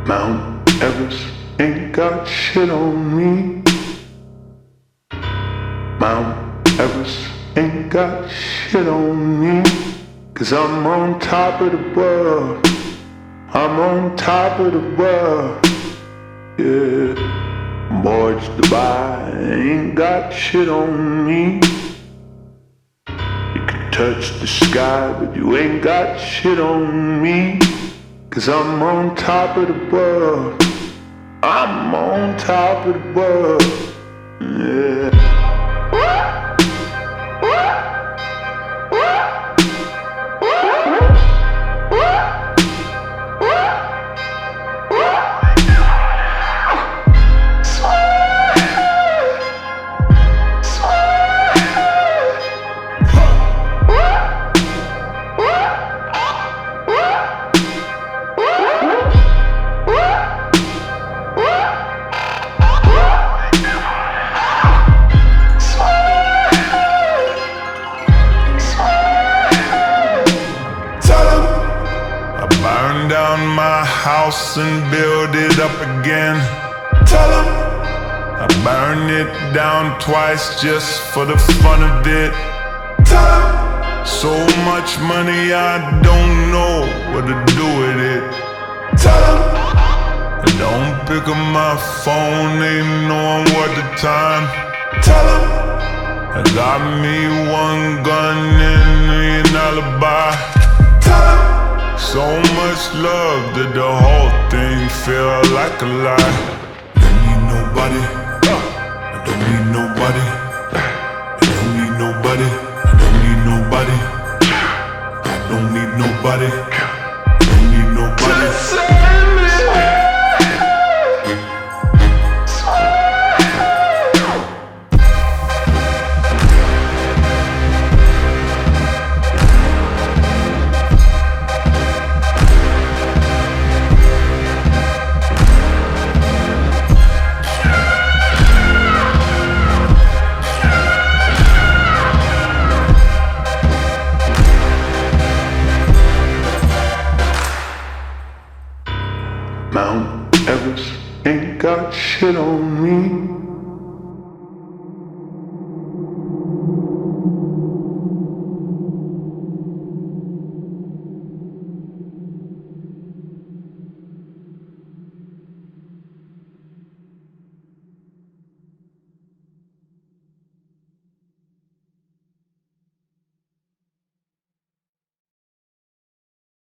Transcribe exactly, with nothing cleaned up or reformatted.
Mount Everest ain't got shit on me. Mount Everest ain't got shit on me. Cause I'm on top of the world. I'm on top of the world. Yeah. Borge Dubai ain't got shit on me. You can touch the sky, but you ain't got shit on me. Cause I'm on top of the world. I'm on top of the world. Yeah. Burn down my house and build it up again. Tell 'em I burn it down twice just for the fun of it. Tell 'em so much money I don't know what to do with it. Tell 'em I don't pick up my phone, ain't knowing what the time. Tell 'em I got me one gun and an alibi. Tell 'em so much love that the whole thing feel like a lie. Don't need nobody. I don't need nobody. I don't need nobody. I don't need nobody. I don't need nobody. I don't need nobody. Mount Everest ain't got shit on me.